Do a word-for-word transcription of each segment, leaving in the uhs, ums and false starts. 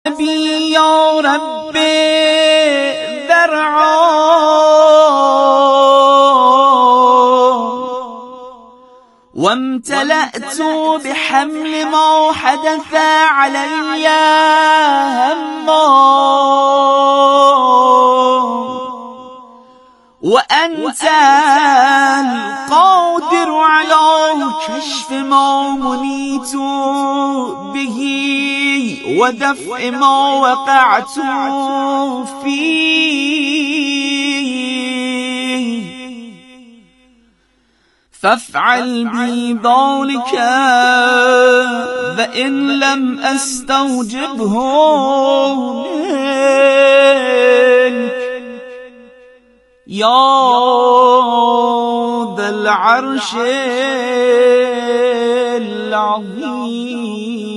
بی یا رب ذرعا وامتلأت بحمل ما حدث علي هما وأنت القادر على كشف ما منيت به ودفع ما وقعت فيه فافعل بي ذلك وإن لم أستوجبه منك يا ذا العرش العظيم.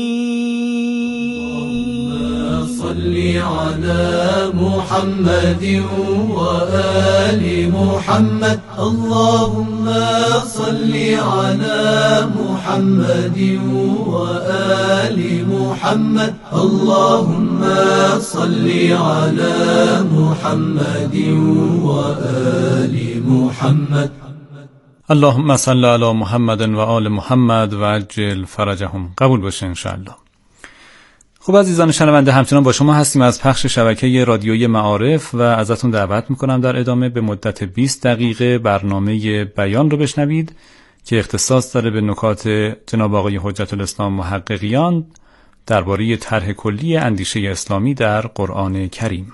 صل على محمد وآل محمد اللهم صل على محمد وآل محمد اللهم صل على محمد وآل محمد اللهم صل علی محمد و آل محمد و عجل فرجهم. قبول باشه انشاءالله. خب عزیزان شنونده، همچنان با شما هستیم از پخش شبکه رادیویی معارف و ازتون دعوت میکنم در ادامه به مدت بیست دقیقه برنامه بیان رو بشنوید که اختصاص داره به نکات جناب آقای حجت الاسلام محققیان درباره طرح کلی اندیشه اسلامی در قرآن کریم.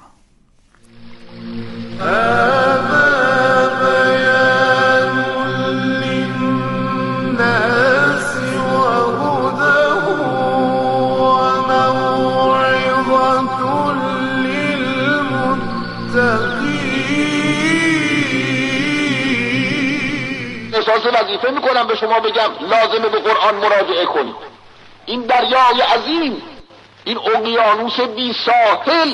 احساس وظیفه میکنم به شما بگم لازمه به قرآن مراجعه کنید. این دریای عظیم، این اقیانوس بی ساحل.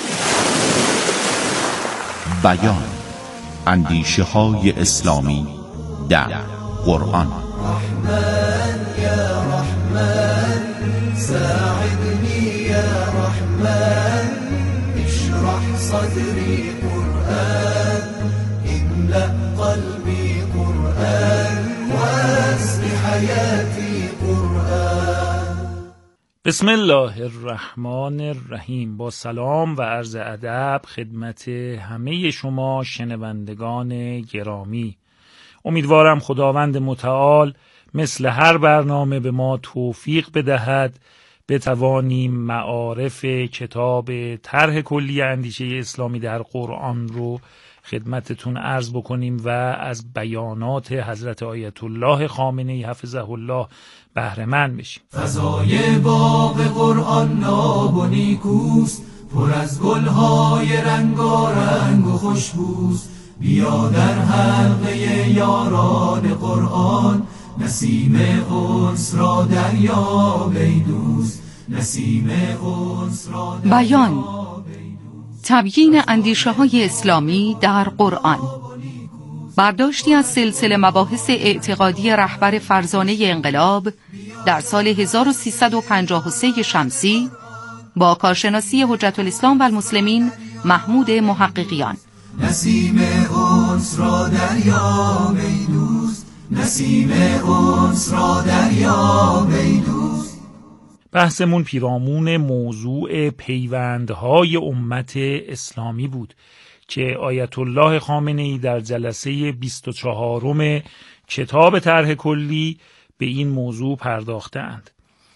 بیان اندیشه های اسلامی در قرآن. رحمن یا رحمن ساعدنی یا رحمن اشرح صدری قرآن املأ قلبی قرآن واسق حیاتی قرآن. بسم الله الرحمن الرحیم. با سلام و عرض ادب خدمت همه شما شنوندگان گرامی، امیدوارم خداوند متعال مثل هر برنامه به ما توفیق بدهد بتوانیم معارف کتاب طرح کلی اندیشه اسلامی در قرآن رو خدمتتون عرض بکنیم و از بیانات حضرت آیت الله خامنه‌ای حفظه الله بهره مند بشیم. فضای باغ قرآن ناب و نیکوست، پر از گلهای رنگارنگ و خوشبوست. بیا در حلقه یاران قرآن، نسیم انس را دریاب ای دوست، نسیم انس را دریاب. بیان تبیین اندیشه های اسلامی در قرآن، برداشتی از سلسله مباحث اعتقادی رهبر فرزانه انقلاب در سال هزار و سیصد و پنجاه و سه شمسی با کارشناسی حجت الاسلام و المسلمین محمود محققیان. نسیم انس را دریاب ای دوست، نسیم انس را دریاب ای دوست. بحثمون پیرامون موضوع پیوندهای امت اسلامی بود که آیت الله خامنه‌ای در جلسه بیست و چهارم کتاب طرح کلی به این موضوع پرداختند.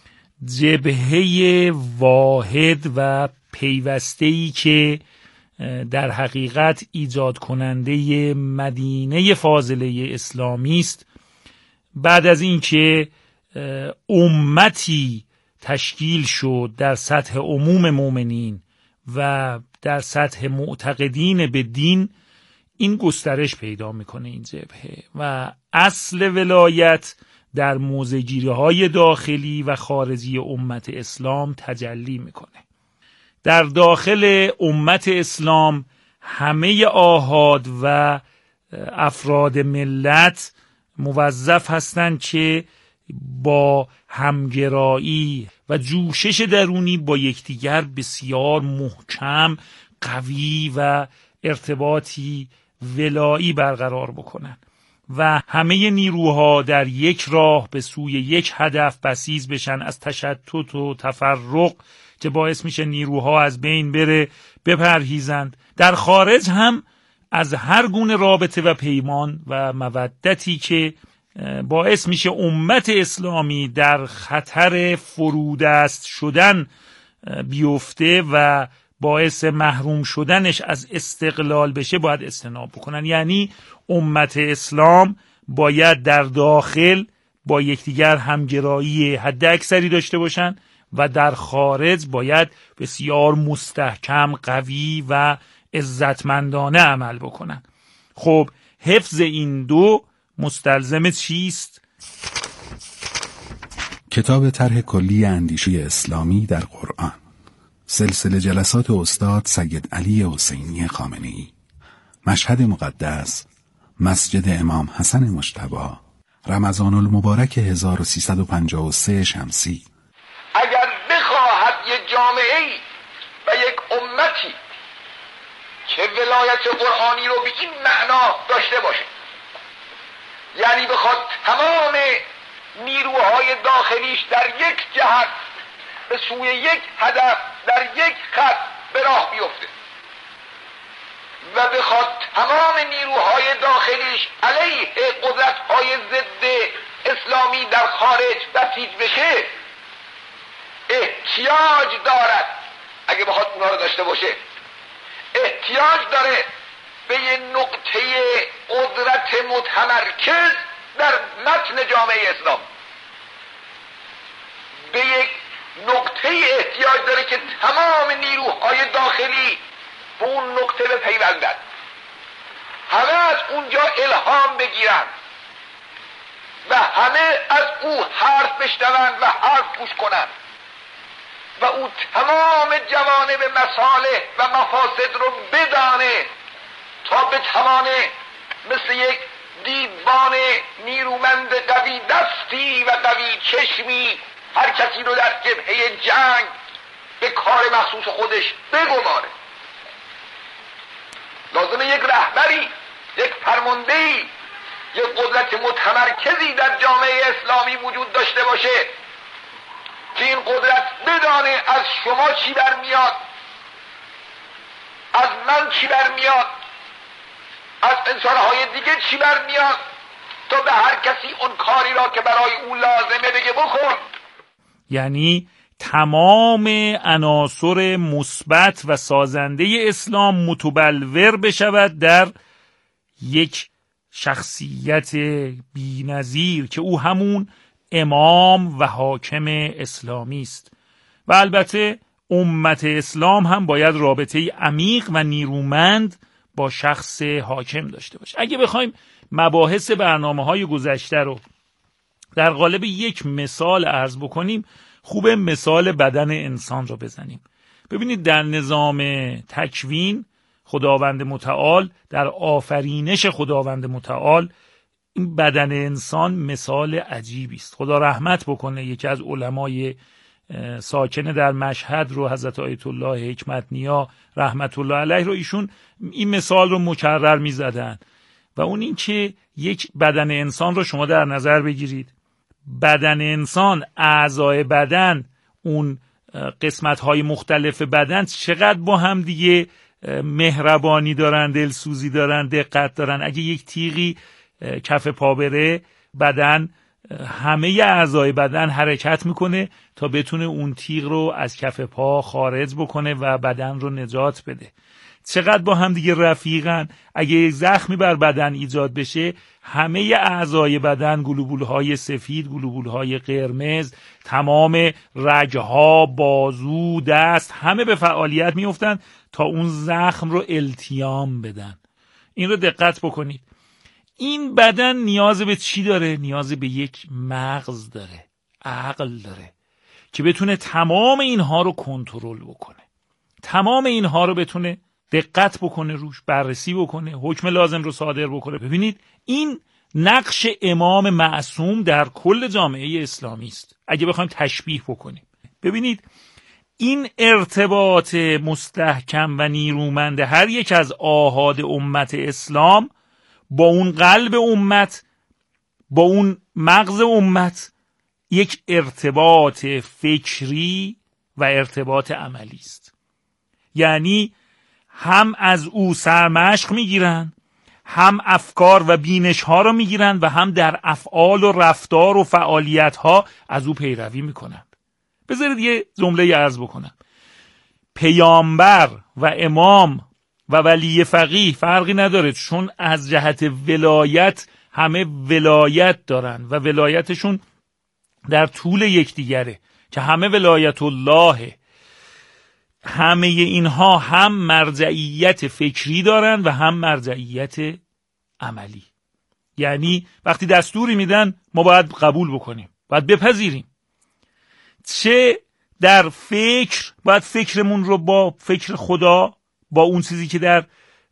جبهه واحد و پیوسته‌ای که در حقیقت ایجاد کننده مدینه فاضله اسلامی است، بعد از اینکه امتی تشکیل شد در سطح عموم مؤمنین و در سطح معتقدین به دین، این گسترش پیدا میکنه این جبهه و اصل ولایت در موضع‌گیری‌های داخلی و خارجی امت اسلام تجلی میکنه. در داخل امت اسلام همه آحاد و افراد ملت موظف هستند که با همگرایی و جوشش درونی با یکدیگر بسیار محکم، قوی و ارتباطی ولایی برقرار بکنن و همه نیروها در یک راه به سوی یک هدف بسیج بشن، از تشتت و تفرق که باعث میشه نیروها از بین بره بپرهیزند. در خارج هم از هر گونه رابطه و پیمان و مودتی که باعث میشه امت اسلامی در خطر فرودست شدن بیفته و باعث محروم شدنش از استقلال بشه باید اجتناب بکنن. یعنی امت اسلام باید در داخل با یکدیگر همگرایی حد اکثری داشته باشن و در خارج باید بسیار مستحکم، قوی و عزتمندانه عمل بکنن. خب حفظ این دو مستلزم چیست؟ کتاب طرح کلی اندیشه اسلامی در قرآن، سلسله جلسات استاد سید علی حسینی خامنه‌ای، مشهد مقدس، مسجد امام حسن مجتبی، رمضان المبارک هزار و سیصد و پنجاه و سه شمسی. اگر بخواهد یک جامعه‌ای و یک امتی که ولایت قرآنی رو به این معنا داشته باشه، یعنی بخواد تمام نیروهای داخلیش در یک جهت به سوی یک هدف در یک خط به راه بیفته و بخواد تمام نیروهای داخلیش علیه قدرت‌های ضد اسلامی در خارج بسیج بشه، احتیاج دارد، اگه بخواد اونها رو داشته باشه، احتیاج داره به یه نقطه قدرت متمرکز در متن جامعه اسلام، به یک نقطه احتیاج داره که تمام نیروهای داخلی به اون نقطه بپیوندند، همه از اونجا الهام بگیرن و همه از او حرف بشنوند و حرف گوش کنند و او تمام جوانب مصالح و مفاسد رو بدانه تا بتوانه مثل یک دیوان نیرومند قوی دستی و قوی چشمی هر کسی رو در جبهه جنگ به کار مخصوص خودش بگماره. لازمه یک رهبری، یک فرماندهی، یک قدرت متمرکزی در جامعه اسلامی وجود داشته باشه که این قدرت بدانه از شما چی برمیاد، از من چی برمیاد، از انسانهای دیگه چی برمیاد، تا به هر کسی اون کاری را که برای اون لازمه بگه بکن. یعنی تمام عناصر مثبت و سازنده اسلام متبلور بشود در یک شخصیت بی‌نظیر که او همون امام و حاکم اسلامی است. و البته امت اسلام هم باید رابطه عمیق و نیرومند با شخص حاکم داشته باشه. اگه بخوایم مباحث برنامه‌های گذشته رو در قالب یک مثال عرض بکنیم، خوب مثال بدن انسان رو بزنیم. ببینید در نظام تکوین خداوند متعال، در آفرینش خداوند متعال، این بدن انسان مثال عجیبی است. خدا رحمت بکنه یکی از علمای ساکن در مشهد رو، حضرت آیت الله حکمت نیا رحمت الله علیه رو، ایشون این مثال رو مکرر می زدن و اون این که یک بدن انسان رو شما در نظر بگیرید. بدن انسان، اعضای بدن، اون قسمت‌های مختلف بدن چقدر با هم دیگه مهربانی دارن، دلسوزی دارن، دقت دارن. اگه یک تیغی کف پا بره، بدن، همه اعضای بدن حرکت میکنه تا بتونه اون تیغ رو از کف پا خارج بکنه و بدن رو نجات بده. چقدر با هم دیگه رفیقن. اگه یک زخمی بر بدن ایجاد بشه، همه اعضای بدن، گلوبولهای سفید، گلوبولهای قرمز، تمام رگها، بازو، دست، همه به فعالیت میفتن تا اون زخم رو التیام بدن. این رو دقت بکنید. این بدن نیاز به چی داره؟ نیاز به یک مغز داره، عقل داره که بتونه تمام اینها رو کنترل بکنه، تمام اینها رو بتونه دقت بکنه، روش بررسی بکنه، حکم لازم رو صادر بکنه. ببینید این نقش امام معصوم در کل جامعه اسلامی است. اگه بخوایم تشبیه بکنیم، ببینید این ارتباط مستحکم و نیرومند هر یک از آحاد امت اسلام با اون قلب امت، با اون مغز امت، یک ارتباط فکری و ارتباط عملی است. یعنی هم از او سرمشق میگیرن، هم افکار و بینش ها رو میگیرن و هم در افعال و رفتار و فعالیت ها از او پیروی میکنن. بذارید یه جمله عرض بکنم. پیامبر و امام و ولی فقیه فرقی نداره، چون از جهت ولایت همه ولایت دارن و ولایتشون در طول یکدیگره که همه ولایت الله. همه اینها هم مرجعیت فکری دارن و هم مرجعیت عملی. یعنی وقتی دستوری میدن ما باید قبول بکنیم، باید بپذیریم. چه در فکر باید فکرمون رو با فکر خدا، با اون چیزی که در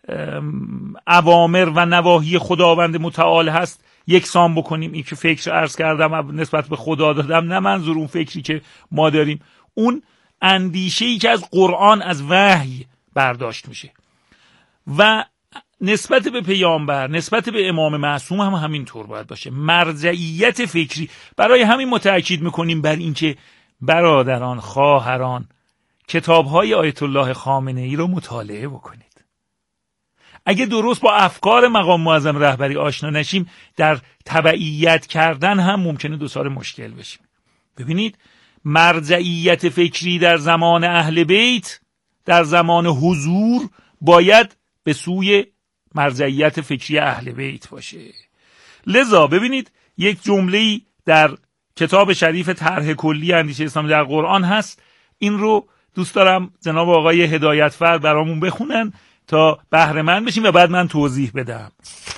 اوامر و نواهی خداوند متعال هست یکسان بکنیم. این که فکر عرض کردم نسبت به خدا دادم، نه منظور اون فکری که ما داریم، اون اندیشه‌ای که از قرآن، از وحی برداشت میشه. و نسبت به پیامبر، نسبت به امام معصوم هم همینطور باید باشه، مرجعیت فکری. برای همین ما تأکید میکنیم بر اینکه برادران، خواهران، کتاب‌های آیت الله خامنه‌ای رو مطالعه بکنید. اگه درست با افکار مقام معظم رهبری آشنا نشیم، در تبعیت کردن هم ممکنه دچار مشکل بشیم. ببینید مرجعیت فکری در زمان اهل بیت، در زمان حضور، باید به سوی مرجعیت فکری اهل بیت باشه. لذا ببینید یک جمله‌ای در کتاب شریف طرح کلی اندیشه اسلامی در قرآن هست. این رو دوست دارم جناب آقای هدایتفر برامون بخونن تا بهره مند بشیم و بعد من توضیح بدم.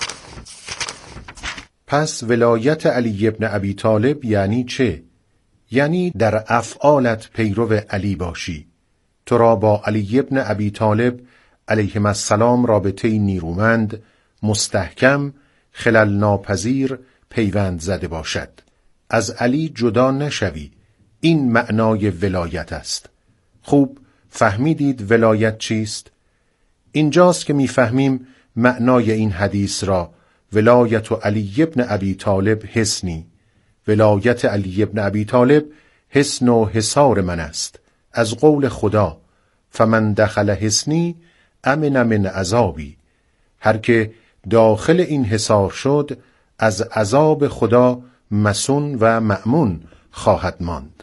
پس ولایت علی ابن ابی طالب یعنی چه؟ یعنی در افعالت پیرو علی باشی. تو را با علی ابن ابی طالب علیهم السلام رابطه نیرومند، مستحکم، خلل ناپذیر پیوند زده باشد. از علی جدا نشوی. این معنای ولایت است. خوب فهمیدید ولایت چیست؟ اینجاست که میفهمیم معنای این حدیث را: ولایت علی ابن ابی طالب حصنی. ولایت علی ابن ابی طالب حصن و حصار من است، از قول خدا: فمن دخل حصنی امن من عذابی. هر که داخل این حصار شد از عذاب خدا مسون و مأمون خواهد ماند.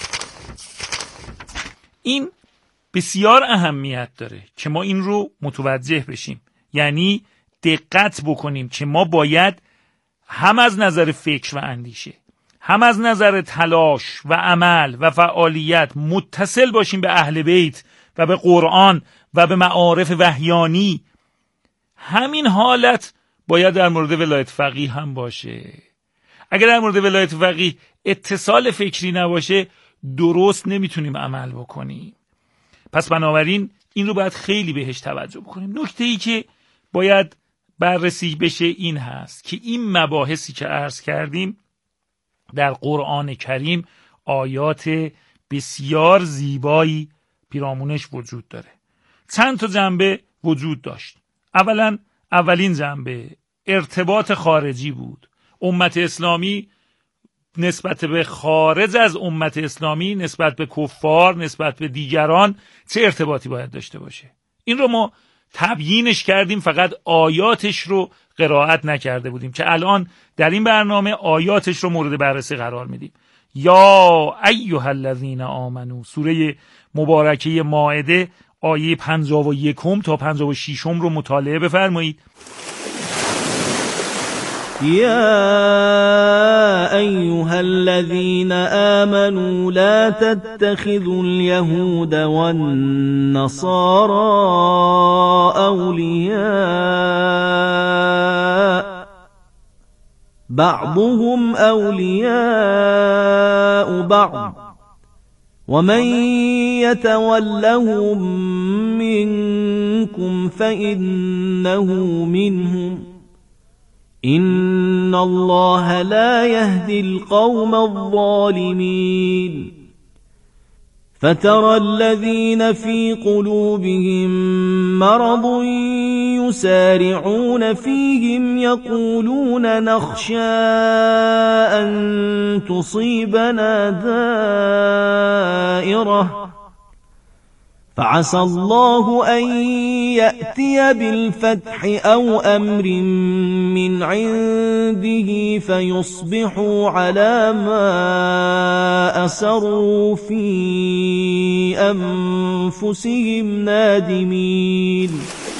این بسیار اهمیت داره که ما این رو متوجه بشیم. یعنی دقت بکنیم که ما باید هم از نظر فکر و اندیشه، هم از نظر تلاش و عمل و فعالیت متصل باشیم به اهل بیت و به قرآن و به معارف وحیانی. همین حالت باید در مورد ولایت فقیه هم باشه. اگر در مورد ولایت فقیه اتصال فکری نباشه، درست نمیتونیم عمل بکنیم. پس بنابراین این رو باید خیلی بهش توجه بکنیم. نکته ای که باید بررسی بشه این هست که این مباحثی که عرض کردیم در قرآن کریم آیات بسیار زیبایی پیرامونش وجود داره. چند تا جنبه وجود داشت. اولا اولین جنبه ارتباط خارجی بود. امت اسلامی نسبت به خارج از امت اسلامی، نسبت به کفار، نسبت به دیگران چه ارتباطی باید داشته باشه. این رو ما تبیینش کردیم، فقط آیاتش رو قرائت نکرده بودیم که الان در این برنامه آیاتش رو مورد بررسی قرار میدیم. یا ایها الذین آمنو، سوره مبارکه مائده آیه پنجاه و یک تا پنجاه و شش رو مطالعه بفرمایید. يا أيها الذين آمنوا لا تتخذوا اليهود والنصارى أولياء بعضهم أولياء بعض ومن يتولهم منكم فإنه منهم إن الله لا يهدي القوم الظالمين فترى الذين في قلوبهم مرض يسارعون فيهم يقولون نخشى أن تصيبنا دائرة فعسى الله أن يأتي بالفتح أو أمر من عنده فيصبحوا على ما أسروا في أنفسهم نادمين.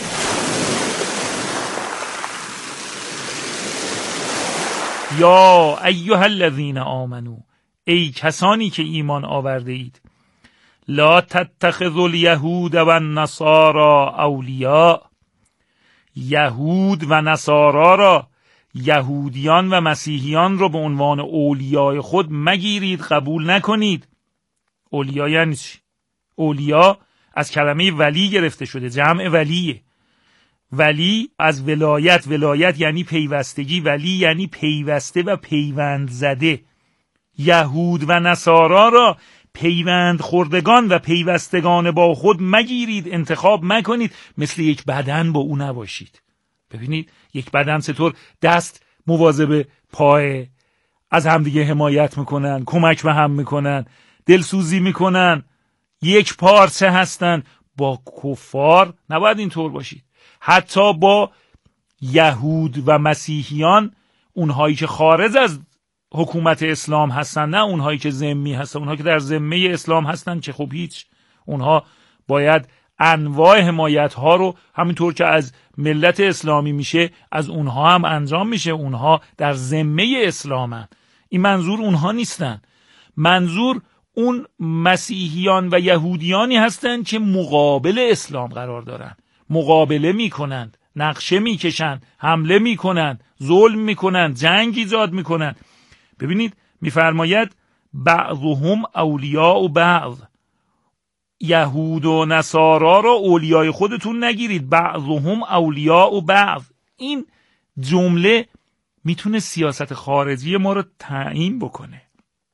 یا ایها الذین آمنو، ای کسانی که ایمان آورده اید، لا تتخذوا الیهود و النصارى اولیاء، یهود و نصارا را، یهودیان و مسیحیان را به عنوان اولیای خود مگیرید، قبول نکنید. اولیا یعنی چی؟ اولیا از کلمه ولی گرفته شده، جمع ولیه. ولی از ولایت، ولایت یعنی پیوستگی، ولی یعنی پیوسته و پیوند زده. یهود و نصارا را پیوند خوردگان و پیوستگان با خود مگیرید، انتخاب مکنید، مثل یک بدن با او نباشید. ببینید یک بدن چطور دست مواظب پای، از همدیگه حمایت میکنن، کمک به هم میکنن، دلسوزی میکنن، یک پارچه هستن. با کفار نباید اینطور باشید. حتی با یهود و مسیحیان، اونهایی که خارج از حکومت اسلام هستن، نه اونهایی که ذمی هستن، اونهایی که در ذمه اسلام هستن که خب هیچ، اونها باید انواع حمایت ها رو همینطور که از ملت اسلامی میشه از اونها هم انجام میشه. اونها در ذمه اسلامن. این منظور اونها نیستن. منظور اون مسیحیان و یهودیانی هستن که مقابل اسلام قرار دارن، مقابله میکنند، نقشه میکشند، حمله میکنند، ظلم میکنند، جنگ ایجاد میکنند. ببینید میفرماید بعضهم اولیاء بعض، یهود و نصارا را اولیای خودتون نگیرید، بعضهم اولیاء بعض. این جمله میتونه سیاست خارجی ما رو تعیین بکنه.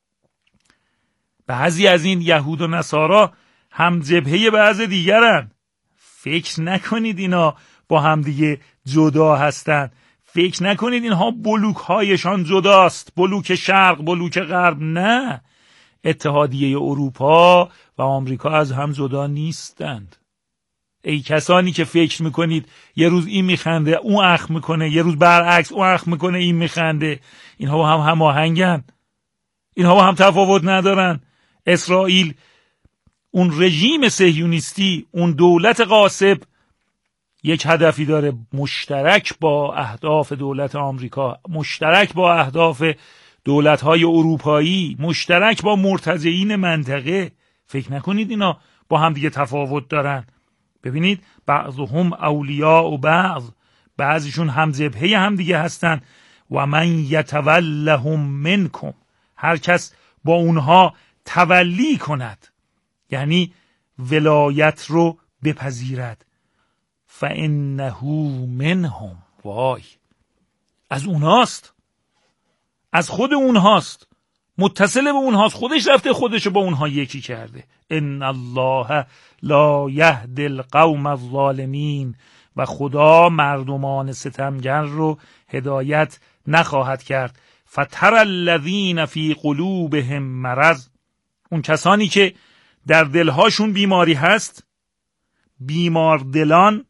بعضی از این یهود و نصارا هم جبهه بعض دیگرن. فکر نکنید اینا با هم دیگه جدا هستن. فکر نکنید اینها بلوک هایشان جداست، بلوک شرق، بلوک غرب. نه، اتحادیه اروپا و آمریکا از هم جدا نیستند. ای کسانی که فکر میکنید یه روز این میخنده اون اخم میکنه، یه روز برعکس اون اخم میکنه این میخنده، اینها با هم هماهنگن، اینها با هم تفاوت ندارن. اسرائیل، اون رژیم صهیونیستی، اون دولت غاصب یک هدفی داره مشترک با اهداف دولت آمریکا، مشترک با اهداف دولت‌های اروپایی، مشترک با مرتجعین منطقه. فکر نکنید اینا با هم دیگه تفاوت دارن. ببینید بعضهم اولیاء و بعض، بعضیشون هم جبهه هم دیگه هستن. و من یتولهم منکم، هر کس با اونها تولی کند، یعنی ولایت رو بپذیرد، فانه منهم، وای از اونهاست، از خود اونهاست، متصل به اونهاست، خودش رفته خودشو با اونها یکی کرده. ان الله لا یهدی القوم الظالمین، و خدا مردمان ستمگر رو هدایت نخواهد کرد. فتر الذین فی قلوبهم مرض، اون کسانی که در دلهاشون بیماری هست، بیمار دلان،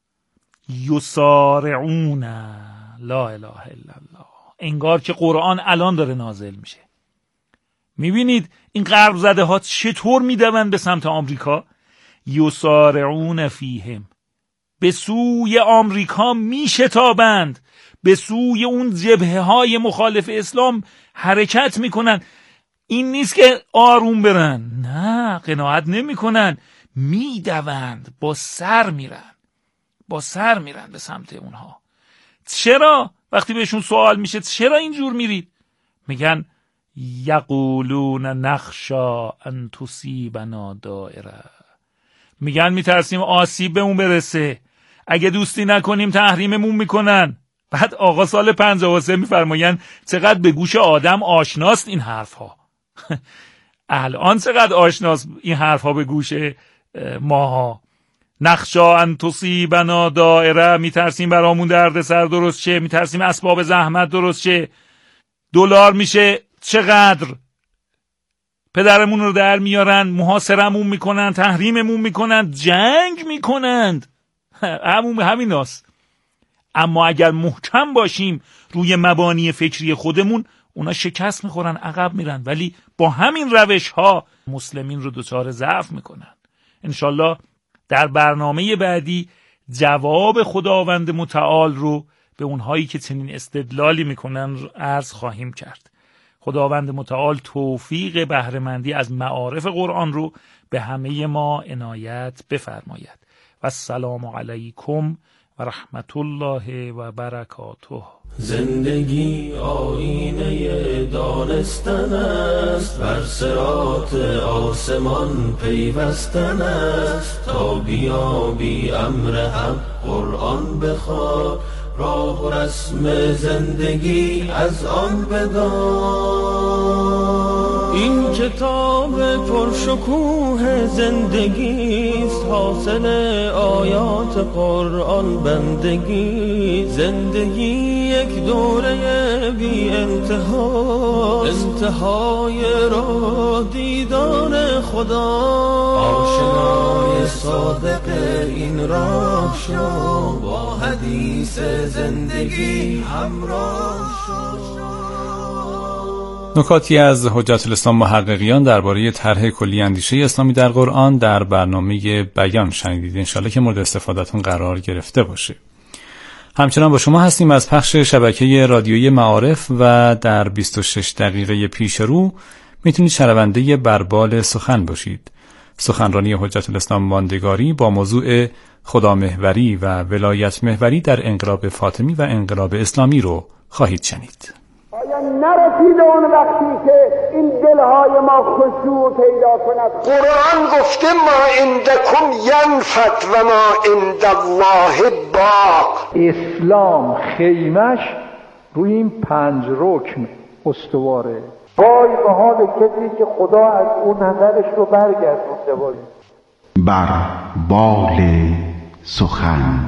یسارعون، لا اله الا الله، انگار که قرآن الان داره نازل میشه. میبینید این غرب زده ها چطور میدوند به سمت آمریکا؟ یسارعون فیهم، به سوی آمریکا میشتابند، به سوی اون جبهه های مخالف اسلام حرکت میکنن. این نیست که آروم برن، نه، قناعت نمیکنن، میدوند، با سر میرن، با سر میرن به سمت اونها. چرا؟ وقتی بهشون سوال میشه چرا اینجور میرید، میگن یقولون نخشا ان تصیبنا دائره، میگن میترسیم آسیب به اون برسه، اگه دوستی نکنیم تحریممون میکنن، بعد آقا سال پنجاه و سه میفرمایند چقدر به گوش آدم آشناست این حرف ها. الان چقدر آشناست این حرف ها به گوش ماها. نخشا ان تصیبنا دائره، میترسیم برامون درد سر درست شه، میترسیم اسباب زحمت درست شه، دلار میشه چقدر، پدرمون رو در میارن، محاصرمون میکنن، تحریممون میکنن، جنگ میکنند، همون همین هست. اما اگر محکم باشیم روی مبانی فکری خودمون، اونا شکست میخورن، عقب میرن، ولی با همین روش ها مسلمین رو دچار ضعف میکنن. انشالله در برنامه بعدی جواب خداوند متعال رو به اونهایی که چنین استدلالی میکنن عرض خواهیم کرد. خداوند متعال توفیق بهره‌مندی از معارف قرآن رو به همه ما عنایت بفرماید. و السلام علیکم و رحمت الله و برکاته. زندگی آینه دانستن است، بر صراط آسمان پیوستن است. تا بیابی امر حق قرآن بخوان، راه و رسم زندگی از آن بدان. این کتاب پرشکوه زندگی است، حاصل آیات قرآن بندگی. زندگی یک دوره بی انتها، انتهای راه دیدار خدا. آشنای صادق این راه شو، با حدیث زندگی همراه شو. نکاتی از حجت الاسلام محققیان درباره طرح کلی اندیشه اسلامی در قرآن در برنامه بیان شنیدید. انشالله که مورد استفادهتون قرار گرفته باشه. همچنان با شما هستیم از پخش شبکه رادیویی معارف و در بیست و شش دقیقه پیش رو میتونید شنونده بربال سخن باشید. سخنرانی حجت الاسلام ماندگاری با موضوع خدامحوری و ولایت محوری در انقلاب فاطمی و انقلاب اسلامی رو خواهید شنید. آیا نرسیده اون وقتی که این دلهای ما خشوع پیدا کند؟ قرآن گفته ما عندکم ینفد و ما عند الله باق. اسلام خیمش روی این پنج رکن استواره. وای به حال کسی که خدا از اون نظرش رو برگردونده. وای بر بال سخن.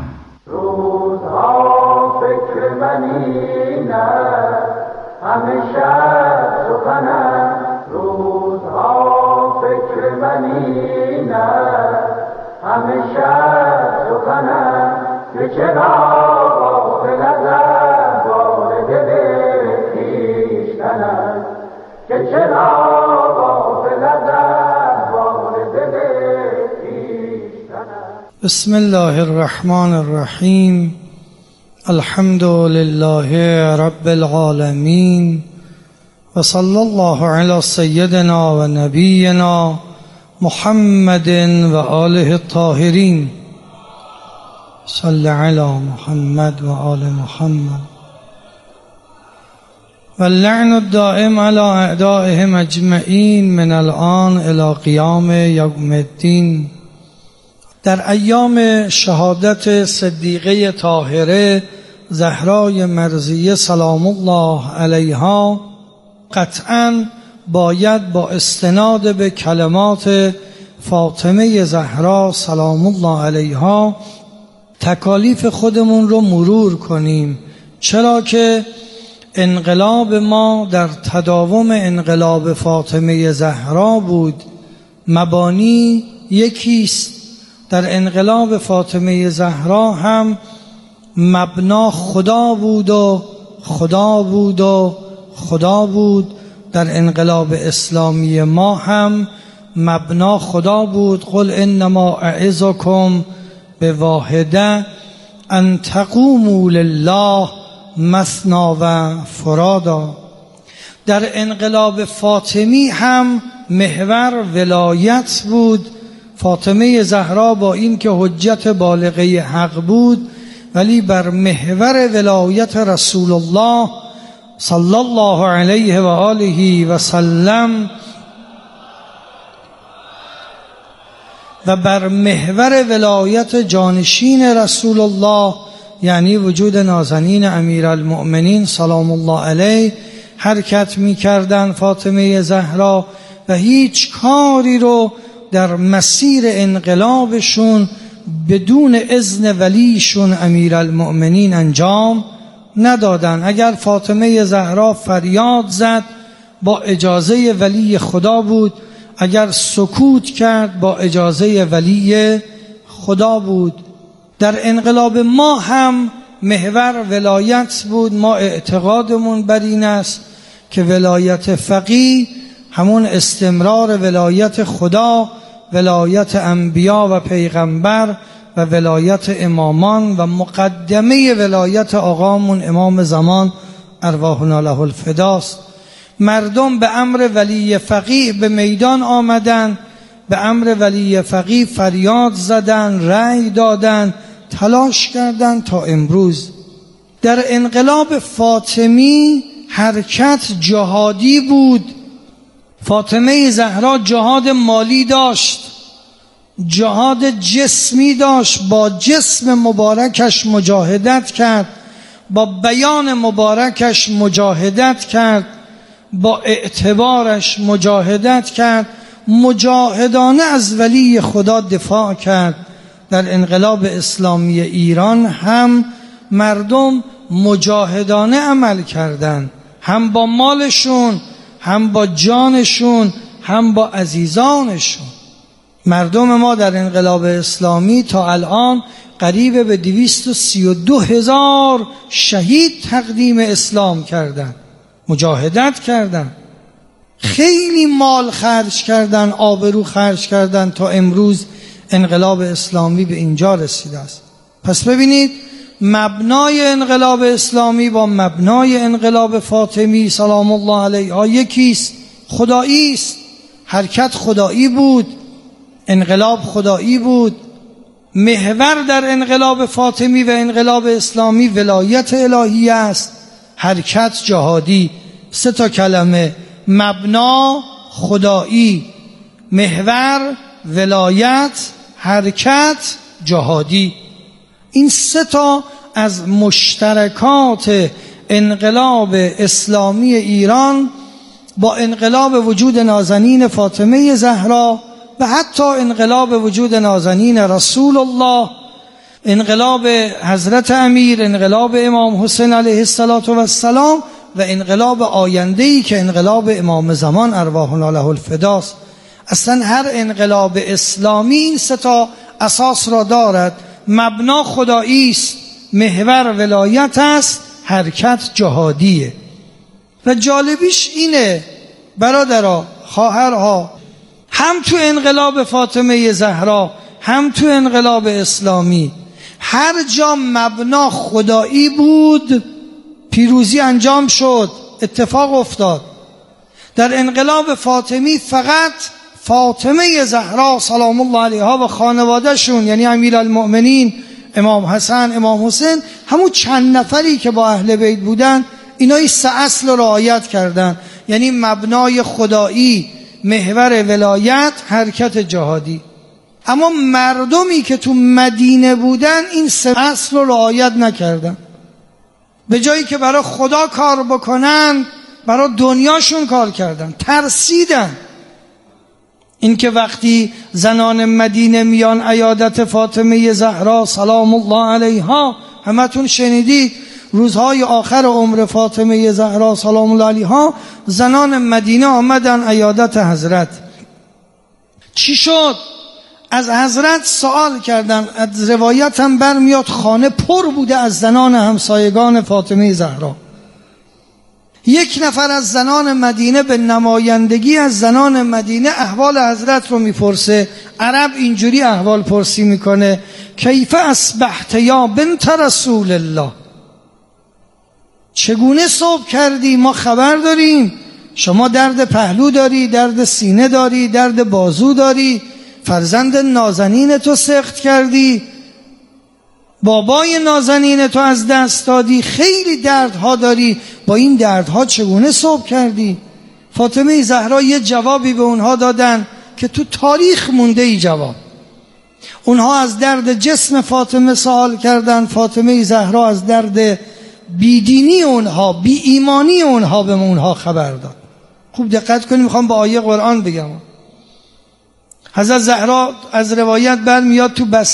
روزها فکر منی نه، همیشه سخنم. روزها فکر منی نه، همیشه سخنم. که چرا غافل ازم وارد دل خویشتنم، که چرا غافل ازم وارد دل خویشتنم. بسم الله الرحمن الرحیم. الحمد لله رب العالمین و صلی الله علی سیدنا و نبینا محمد و آله الطاهرین. صلی علی محمد و آل محمد. و اللعن الدائم علی اعدائهم اجمعین من الان الی قیام یوم الدین. در ایام شهادت صدیقه طاهره زهرای مرضیه سلام الله علیها قطعاً باید با استناد به کلمات فاطمه زهرا سلام الله علیها تکالیف خودمون رو مرور کنیم، چرا که انقلاب ما در تداوم انقلاب فاطمه زهرا بود. مبانی یکیست. در انقلاب فاطمه زهرا هم مبنا خدا بود و خدا بود و خدا بود. در انقلاب اسلامی ما هم مبنا خدا بود. قل انما اعظکم به واحده ان تقوموا لله مثنا و فرادا. در انقلاب فاطمی هم محور ولایت بود. فاطمه زهرا با این که حجت بالغه حق بود، ولی بر محور ولایت رسول الله صلی الله علیه و آله و سلم و بر محور ولایت جانشین رسول الله یعنی وجود نازنین امیرالمؤمنین سلام الله علیه حرکت می کردن فاطمه زهرا و هیچ کاری رو در مسیر انقلابشون بدون اذن ولیشون امیرالمؤمنین انجام ندادن. اگر فاطمه زهرا فریاد زد با اجازه ولی خدا بود، اگر سکوت کرد با اجازه ولی خدا بود. در انقلاب ما هم محور ولایت بود. ما اعتقادمون بر این است که ولایت فقیه همون استمرار ولایت خدا، ولایت انبیا و پیغمبر و ولایت امامان و مقدمه ولایت آقامون امام زمان ارواحنا له الفداست. مردم به امر ولی فقیه به میدان آمدن، به امر ولی فقیه فریاد زدن، رأی دادن، تلاش کردن تا امروز. در انقلاب فاطمی حرکت جهادی بود. فاطمه زهرا جهاد مالی داشت، جهاد جسمی داشت، با جسم مبارکش مجاهدت کرد، با بیان مبارکش مجاهدت کرد، با اعتبارش مجاهدت کرد، مجاهدانه از ولی خدا دفاع کرد. در انقلاب اسلامی ایران هم مردم مجاهدانه عمل کردند، هم با مالشون، هم با جانشون، هم با عزیزانشون. مردم ما در انقلاب اسلامی تا الان قریب به دویست و سی و دو هزار شهید تقدیم اسلام کردند، مجاهدت کردند، خیلی مال خرج کردند، آبرو خرج کردند تا امروز انقلاب اسلامی به اینجا رسیده است. پس ببینید مبنای انقلاب اسلامی با مبنای انقلاب فاطمی سلام الله علیها یکیست، خدایی است. حرکت خدایی بود، انقلاب خدایی بود. محور در انقلاب فاطمی و انقلاب اسلامی ولایت الهی است، حرکت جهادی. سه تا کلمه: مبنا خدایی، محور ولایت، حرکت جهادی. این سه تا از مشترکات انقلاب اسلامی ایران با انقلاب وجود نازنین فاطمه زهرا و حتی انقلاب وجود نازنین رسول الله، انقلاب حضرت امیر، انقلاب امام حسین علیه السلام و انقلاب آینده‌ای که انقلاب امام زمان ارواحنا له الفداست. اصلا هر انقلاب اسلامی این سه تا اساس را دارد: مبنا خدایی است، محور ولایت است، حرکت جهادیه. و جالبیش اینه برادرها، خواهرها، هم تو انقلاب فاطمه زهرا هم تو انقلاب اسلامی هر جا مبنا خدایی بود پیروزی انجام شد، اتفاق افتاد. در انقلاب فاطمی فقط فاطمه زهرا سلام الله علیها و خانوادهشون، یعنی امیرالمؤمنین امام حسن، امام حسین، همون چند نفری که با اهل بیت بودن، اینا این سه اصل رعایت کردن، یعنی مبنای خدایی، محور ولایت، حرکت جهادی. اما مردمی که تو مدینه بودن این سه اصل رو رعایت نکردن. به جایی که برای خدا کار بکنن برای دنیاشون کار کردن، ترسیدن. این که وقتی زنان مدینه میان عیادت فاطمه زهرا سلام الله علیها، همتون شنیدید روزهای آخر عمر فاطمه زهرا سلام الله علیها زنان مدینه آمدن عیادت حضرت. چی شد؟ از حضرت سوال کردن. از روایت هم برمیاد خانه پر بوده از زنان همسایگان فاطمه زهرا. یک نفر از زنان مدینه به نمایندگی از زنان مدینه احوال حضرت رو میپرسه. عرب اینجوری احوال پرسی میکنه: کیف اصبحت یا بنت رسول الله؟ چگونه صبح کردی؟ ما خبر داریم شما درد پهلو داری، درد سینه داری، درد بازو داری، فرزند نازنین تو سقط کردی، بابای نازنین تو از دست دادی، خیلی دردها داری، با این دردها چگونه صبح کردی؟ فاطمه زهرا یه جوابی به اونها دادن که تو تاریخ مونده ای جواب. اونها از درد جسم فاطمه سوال کردن، فاطمه زهرا از درد بیدینی اونها، بی ایمانی اونها به اونها خبر داد. خوب دقت کنیم، میخوام با آیه قرآن بگم. حضرت زهرا از روایت برمیاد تو بس